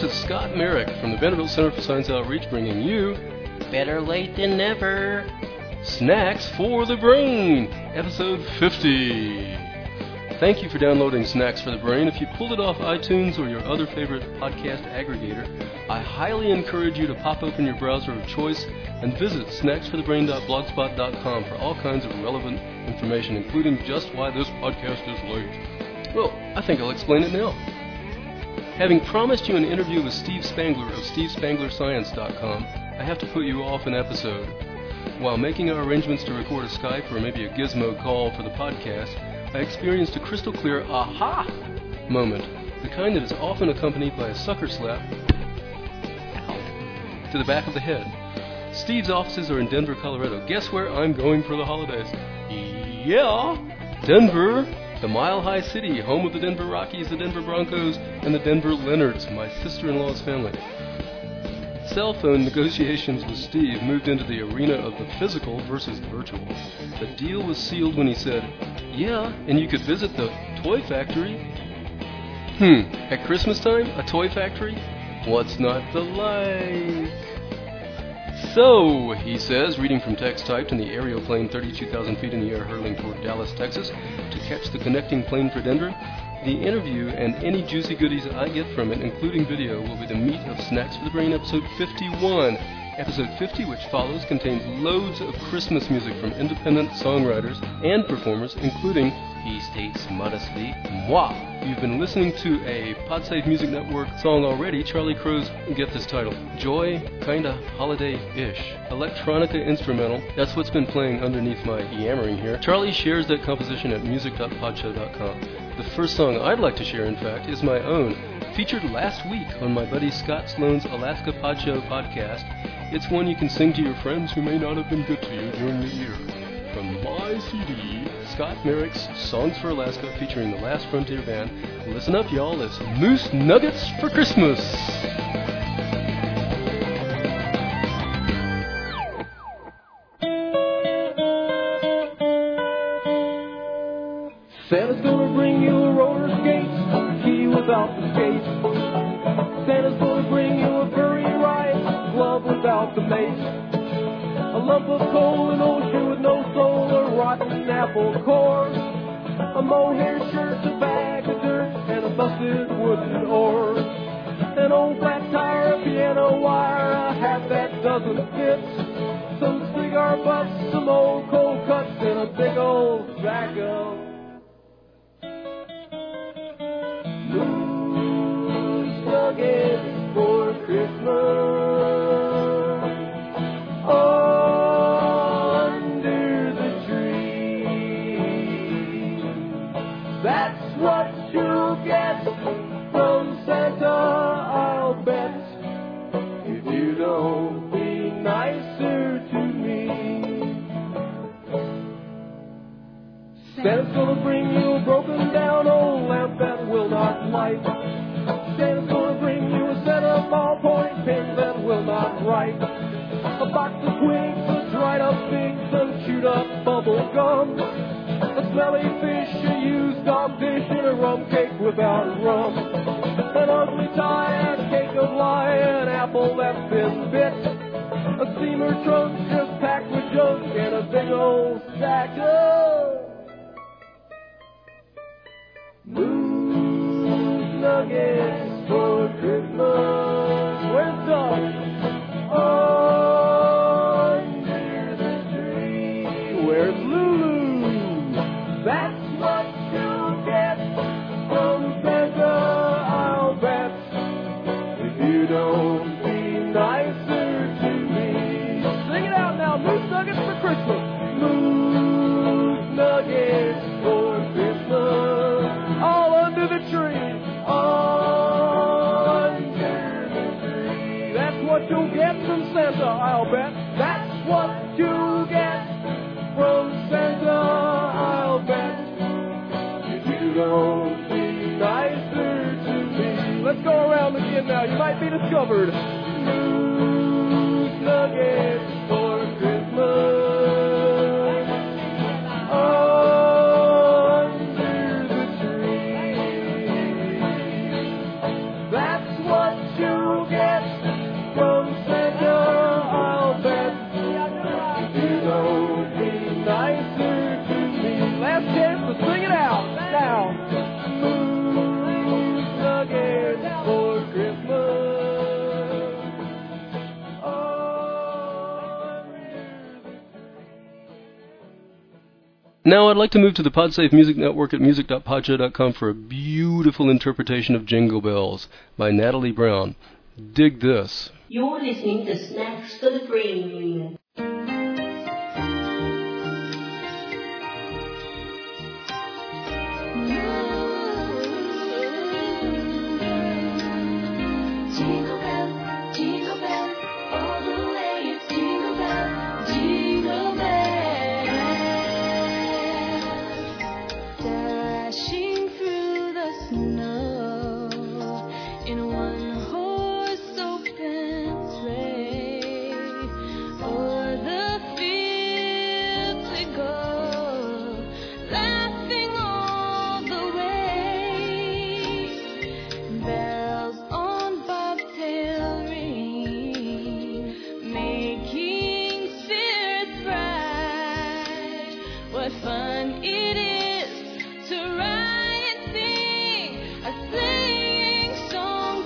is Scott Merrick from the Vanderbilt Center for Science Outreach bringing you Better Late Than Never. Snacks for the Brain, episode 50. Thank you for downloading Snacks for the Brain. If you pulled it off iTunes or your other favorite podcast aggregator, I highly encourage you to pop open your browser of choice and visit snacksforthebrain.blogspot.com for all kinds of relevant information, including just why this podcast is late. Well, I think I'll explain it now. Having promised you an interview with Steve Spangler of stevespanglerscience.com, I have to put you off an episode. While making our arrangements to record a Skype or maybe a Gizmo call for the podcast, I experienced a crystal clear aha moment, the kind that is often accompanied by a sucker slap to the back of the head. Steve's offices are in Denver, Colorado. Guess where I'm going for the holidays? Yeah, Denver, the Mile High City, home of the Denver Rockies, the Denver Broncos, and the Denver Leonards, my sister-in-law's family. Cell phone negotiations with Steve moved into the arena of the physical versus virtual. The deal was sealed when he said, yeah, and you could visit the toy factory. At Christmas time, a toy factory? What's not to like? So, he says, reading from text typed in the aerial plane 32,000 feet in the air hurtling toward Dallas, Texas, to catch the connecting plane for Denver, the interview and any juicy goodies I get from it, including video, will be the meat of Snacks for the Brain episode 51. Episode 50, which follows, contains loads of Christmas music from independent songwriters and performers, including, he states modestly, moi. You've been listening to a Podsafe Music Network song already. Charlie Crow's, get this title, Joy, Kinda Holiday-ish. Electronica instrumental, that's what's been playing underneath my yammering here. Charlie shares that composition at music.podshow.com. The first song I'd like to share, in fact, is my own, featured last week on my buddy Scott Sloan's Alaska Pod Show podcast. It's one you can sing to your friends who may not have been good to you during the year. From my CD, Scott Merrick's Songs for Alaska, featuring the Last Frontier Band. Listen up, y'all, it's Moose Nuggets for Christmas! Santa's gonna bring you a roller skate, a key without the skate. Santa's gonna bring you a furry ride, glove without the mate. A lump of coal, an old shoe with no sole, a rotten apple core. A mohair shirt, a bag of dirt, and a busted wooden oar. An old flat tire, a piano wire, a hat that doesn't fit. Some cigar butts, some old cold cuts, and a big old sack of Moose Nuggets for Christmas under the tree. That's what you'll get from Santa, I'll bet, if you don't be nicer to me. Santa's gonna bring you a broken down old lamp that will not light. Santa's gonna bring you a set of ballpoint pens that will not write. A box of twigs, a dried up figs, some chewed up bubble gum. A smelly fish, a used dog dish, and a rum cake without rum. An ugly tie, a cake of lye, an apple that's been bit. A steamer trunk just packed with junk, and a big old stack of Moose Nuggets for Christmas. Where's Doug? Under the tree. Where's Lulu? That's what you'll get from Santa, I'll bet, if you don't be nicer to me. Sing it out now, Moose Nuggets for Christmas. Moose Nuggets for Christmas. All under the tree, under the tree. That's what you'll get from Santa, I'll bet. That's what you'll get from Santa, I'll bet, if you don't be nicer to me. Let's go around again now, you might be discovered. Moose Nuggets for Christmas. That's what you sing it out now. Moose nuggets for Christmas. Oh, Now I'd like to move to the PodSafe Music Network at music.podshow.com for a beautiful interpretation of Jingle Bells by Natalie Brown. Dig this. You're listening to Snacks for the Brain. Jingle bell, all the way it's jingle bell, jingle bells. Dashing through the snow in one horse open sleigh. O'er the fields we go, laughing all the way. Bells on bobtail ring, making spirits bright. What fun it is to ride and sing a sleighing song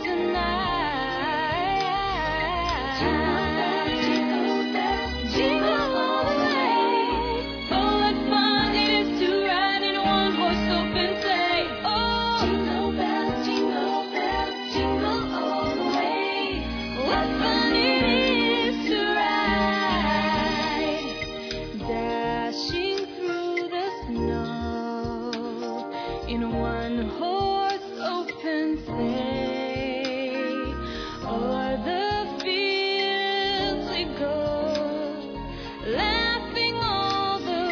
tonight. Jingle bells, jingle all the way. Oh, what fun it is to ride in a one-horse open sleigh. Oh, jingle bells, jingle all the way. What fun it is to ride, dashing through the snow in a one-horse open sleigh. O'er the fields we go, laughing all the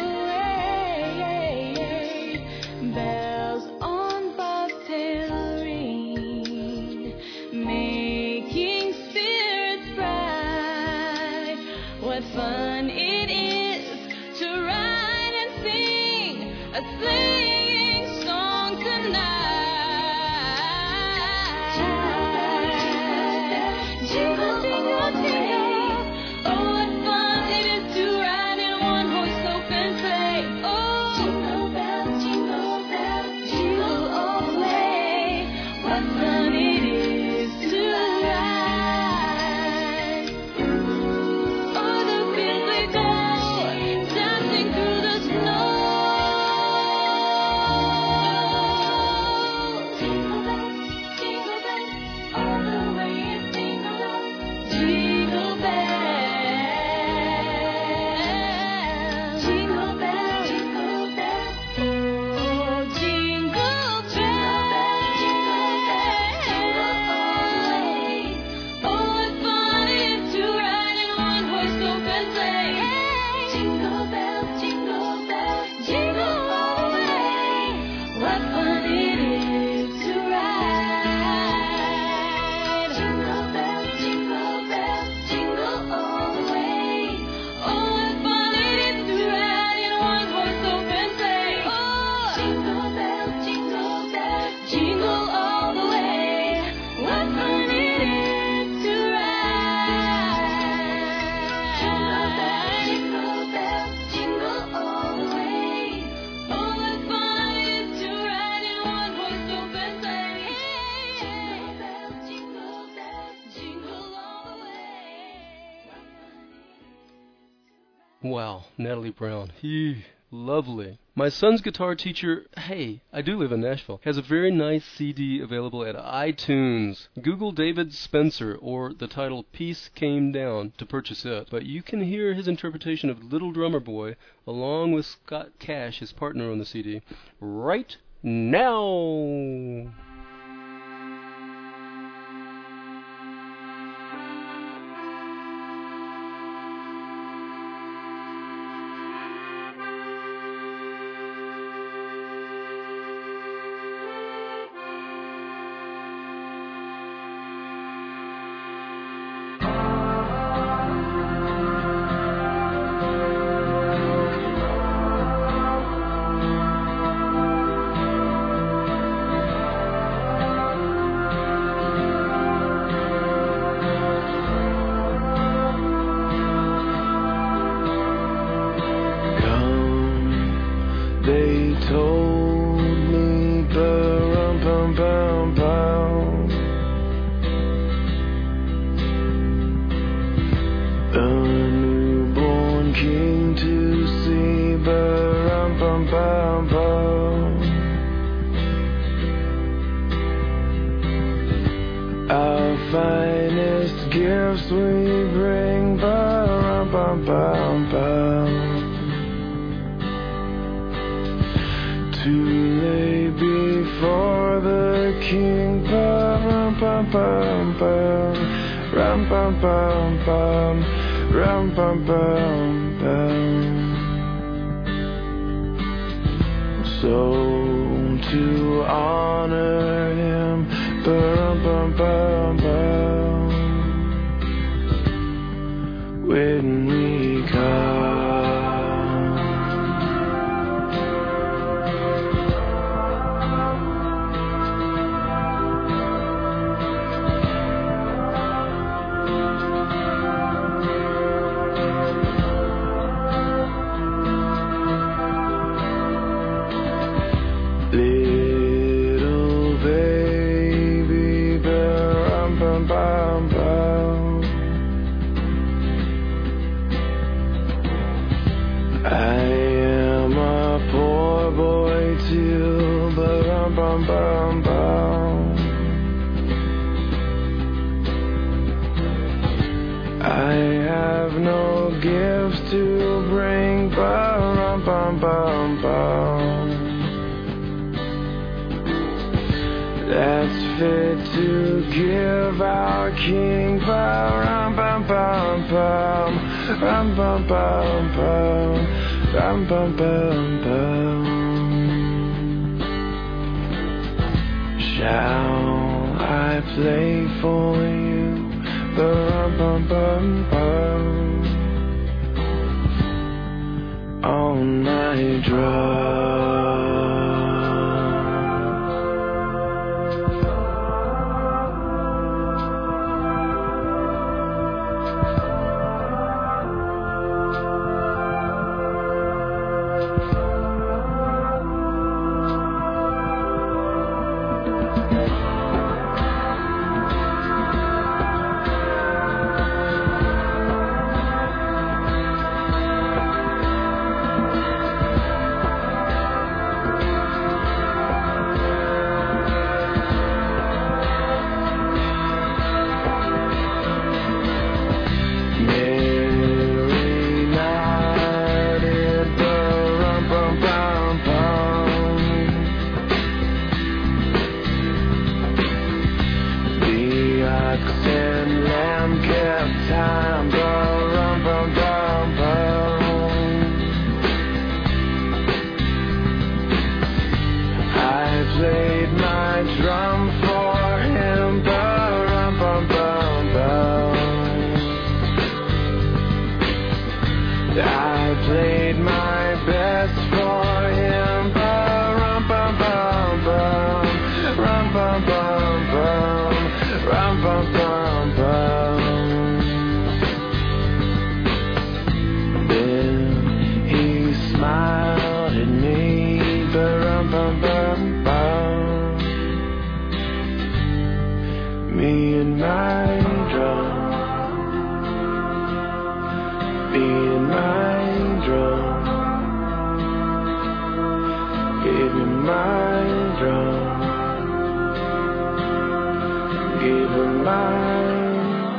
way. Bells on bobtail ring, making spirits bright. What fun it is to ride and sing a sleighing song tonight. Jingle, jingle, jingle. Oh, what fun it is to ride in a one-horse open sleigh. Oh, jingle bells, jingle all the way. What fun it is to ride. O'er the fields we go, dancing through the snow. Jingle bells, all the way it's jingle bells, jingle bells, jingle bells, oh, jingle bells, jingle all the way. Oh, what fun it is to ride in a one-horse open sleigh. Jingle bells, jingle all the way. What fun it is to ride. Jingle bells, jingle all the way. Oh, what fun it is to ride in a one-horse open sleigh. Oh, jingle bells, jingle all the way. What fun it is to ride. Jingle bells, jingle all the way. Oh, what fun it is to ride in a one-horse open sleigh. Jingle bells, jingle all the way. Wow, Natalie Brown. Lovely. My son's guitar teacher, hey, I do live in Nashville, has a very nice CD available at iTunes. Google David Spencer or the title Peace Came Down to purchase it. But you can hear his interpretation of Little Drummer Boy along with Scott Cash, his partner on the CD, right now. oh, gifts we bring, to lay before the King, so to honor Him, when we come. Little baby, I am a poor boy too, I have no gifts to bring, that's fit to give our King, Shall I play for you, on my drum? Played my drum for Him, I played my best for Him, Then He smiled at me, me and my drum, me and my drum, give me my drum, give her mine.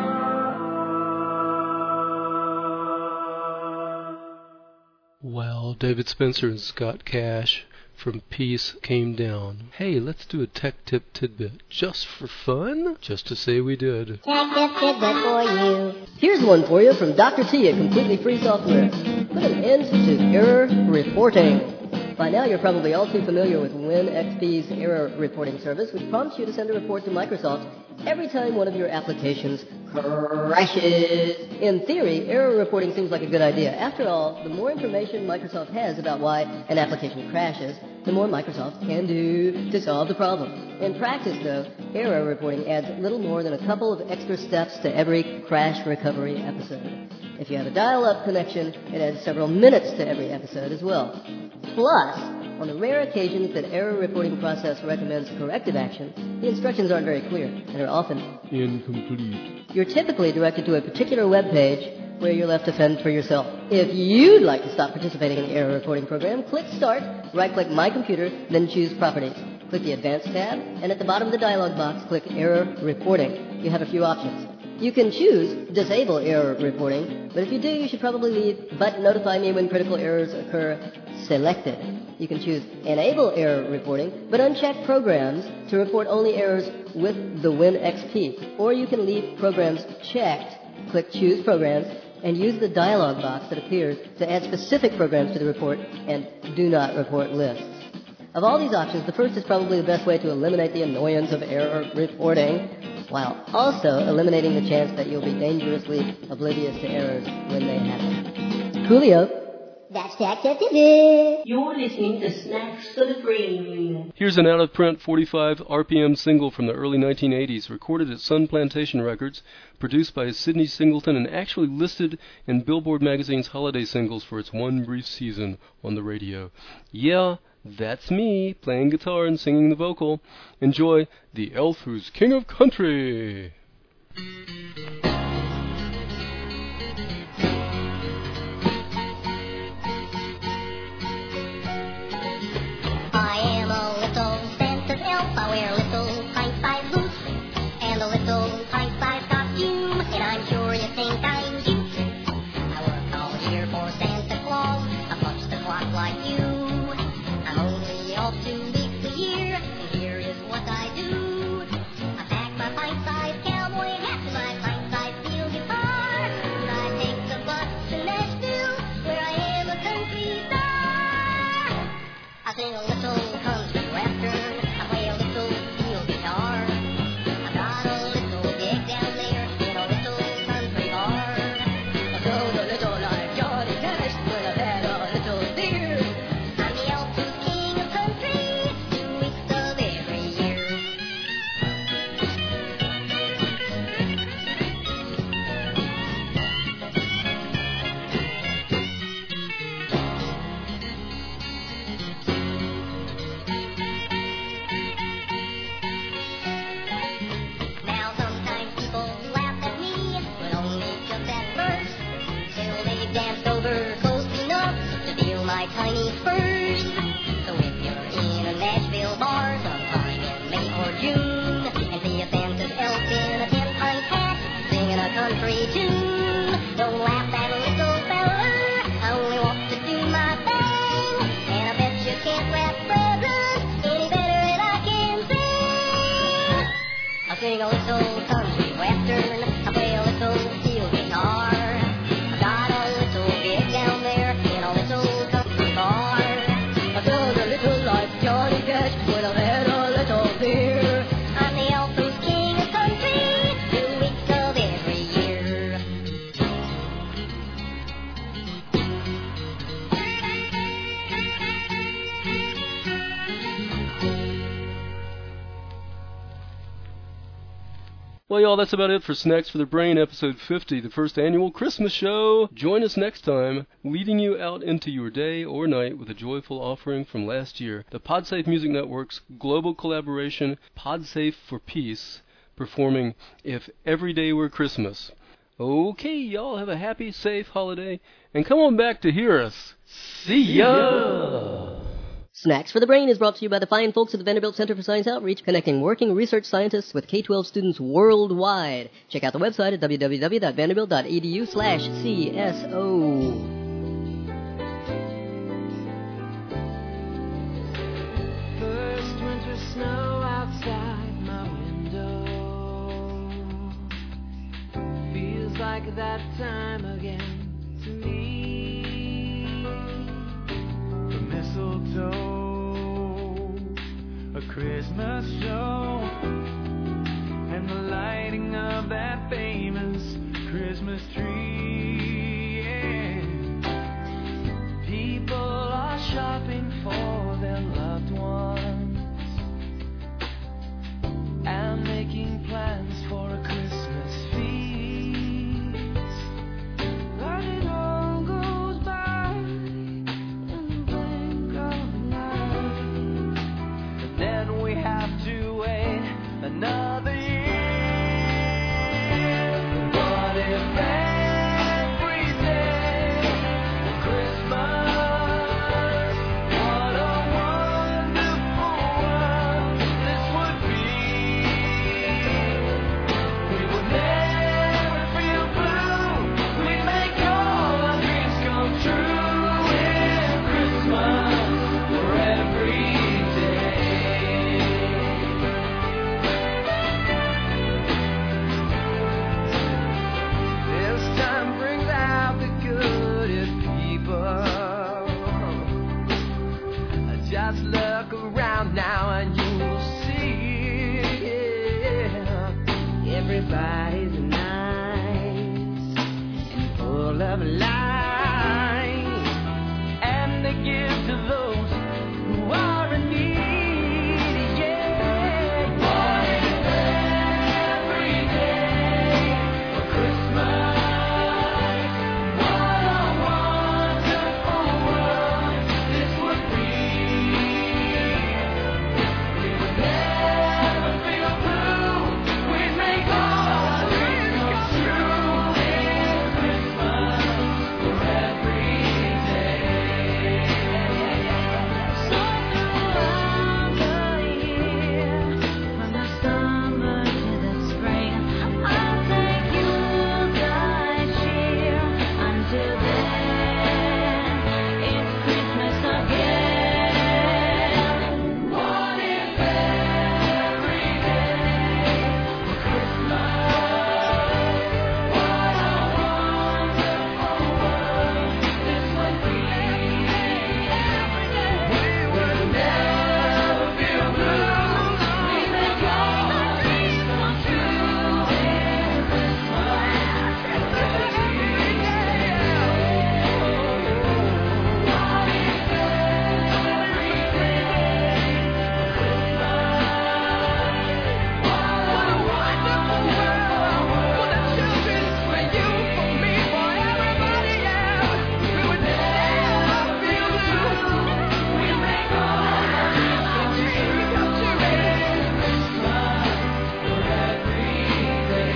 Well, David Spencer and Scott Cash from Peace came down. Hey, let's do a tech tip tidbit. Just for fun? Just to say we did. Tech tip tidbit for you. Here's one for you from Dr. T, a completely free software. Put an end to error reporting. By now, you're probably all too familiar with WinXP's error reporting service, which prompts you to send a report to Microsoft every time one of your applications crashes. In theory, error reporting seems like a good idea. After all, the more information Microsoft has about why an application crashes, the more Microsoft can do to solve the problem. In practice, though, error reporting adds little more than a couple of extra steps to every crash recovery episode. If you have a dial-up connection, it adds several minutes to every episode as well. Plus, on the rare occasions that error reporting process recommends corrective action, the instructions aren't very clear and are often incomplete. You're typically directed to a particular web page where you're left to fend for yourself. If you'd like to stop participating in the error reporting program, click Start, right-click My Computer, then choose Properties. Click the Advanced tab, and at the bottom of the dialog box, click Error Reporting. You have a few options. You can choose Disable Error Reporting, but if you do, you should probably leave But Notify Me When Critical Errors Occur selected. You can choose Enable Error Reporting, but uncheck Programs to report only errors with the WinXP. Or you can leave Programs checked, click Choose Programs, and use the dialog box that appears to add specific programs to the report and Do Not Report lists. Of all these options, the first is probably the best way to eliminate the annoyance of error reporting, while also eliminating the chance that you'll be dangerously oblivious to errors when they happen. Coolio. That's Tech TV. You're listening to Snacks for the Brain. Here's an out-of-print 45 RPM single from the early 1980s, recorded at Sun Plantation Records, produced by Sidney Singleton, and actually listed in Billboard magazine's holiday singles for its one brief season on the radio. Yeah, that's me, playing guitar and singing the vocal. Enjoy The Elf Who's King of Country. I am a little Santa's elf. I wear a little pint-sized boots and a little pint-sized costume, and I'm sure you think I'm cute. I work all year for Santa Claus. I punch the clock like you. I'm only off 2 weeks a year, and here is what I do. I pack my pint-sized cowboy hat to my pint-sized steel guitar, and I take the bus to Nashville, where I am a country star. I sing a little country western, I play a little steel guitar. I got a little gig down there in a little country bar. I sold a little like Johnny Cash when I've had a little beer. I'm the elf who's king of country, 2 weeks of every year. Now sometimes people laugh at me, but only just at first, till they've danced over close enough to feel my tiny spurs. So if you're in a Nashville bar sometime in May or June, and see a Santa's elf in a 10-pint hat singing a country tune, don't laugh at a little fella, I only want to do my thing, and I bet you can't wrap presents any better than I can sing. I sing a little country western, I play a little steel guitar. I got a little gig down there in a little country bar. I sold a little like Johnny Cash when I've had a little beer. I'm the elf who's king of country, 2 weeks of every year. Well, y'all, that's about it for Snacks for the Brain, episode 50, the first annual Christmas show. Join us next time, leading you out into your day or night with a joyful offering from last year, the PodSafe Music Network's global collaboration, PodSafe for Peace, performing If Every Day Were Christmas. Okay, y'all, have a happy, safe holiday, and come on back to hear us. See ya! Snacks for the Brain is brought to you by the fine folks at the Vanderbilt Center for Science Outreach, connecting working research scientists with K-12 students worldwide. Check out the website at www.vanderbilt.edu/CSO. First winter snow outside my window. Feels like that time again to me. The mistletoe, a Christmas show, and the lighting of that famous Christmas tree. Yeah. People are shopping for their loved ones and making plans for a Christmas feast. But it all goes by in the blink of an eye. But then we have to wait another year. What if every day was Christmas? What a wonderful world this would be. We would never Look around now and you'll see everybody's nice and full of life, and they give to those who are in need. Yeah, morning every day for Christmas. What a wonderful world this would be. We would never feel blue. We'd make all our dreams come true. It's Christmas for every day. So throughout the year, from the summer to the spring, I'll take you guys cheer. Until then, it's Christmas again. What if every day for Christmas? What a wonderful world this would be. We would never feel blue. We make all our dreams come true. It's Christmas for every day. What if every day for Christmas? What a wonderful world for the children, for you, for me, for everybody else. We would never feel blue. We make all our dreams come true. It's Christmas for every day.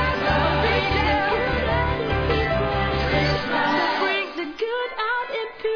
Brings the good out in people.